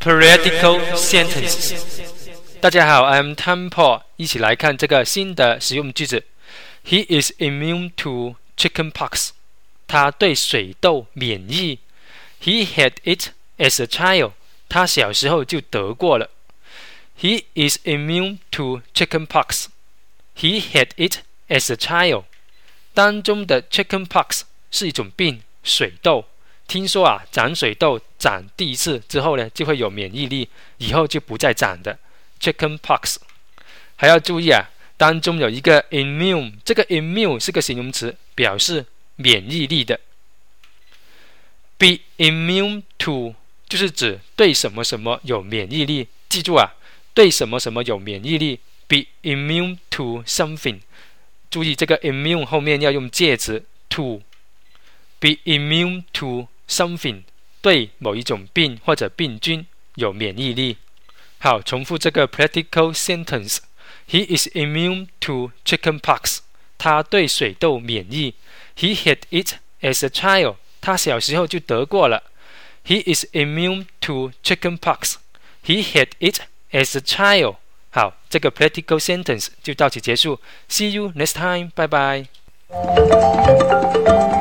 Periodical sentences。大家好 ，I'm Tom Paul， 一起来看这个新的实用句子。He is immune to chickenpox。他对水痘免疫。He had it as a child。他小时候就得过了。He is immune to chickenpox. He had it as a child. 当中的 chickenpox 是一种病，水痘。听说长水痘长第一次之后呢，就会有免疫力，以后就不再长的 chickenpox。还要注意当中有一个 immune， 这个 immune 是个形容词，表示免疫力的。Be immune to 就是指对什么什么有免疫力。记住对什么什么有免疫力 ，be immune to something。注意这个 immune 后面要用介词 to。Be immune to something， 对某一种病或者病菌有免疫力。好，重复这个 practical sentence。He is immune to chickenpox。他对水痘免疫。He had it as a child。他小时候就得过了。He is immune to chickenpox。He had it as a child。好，这个 practical sentence 就到此结束。See you next time， 拜拜。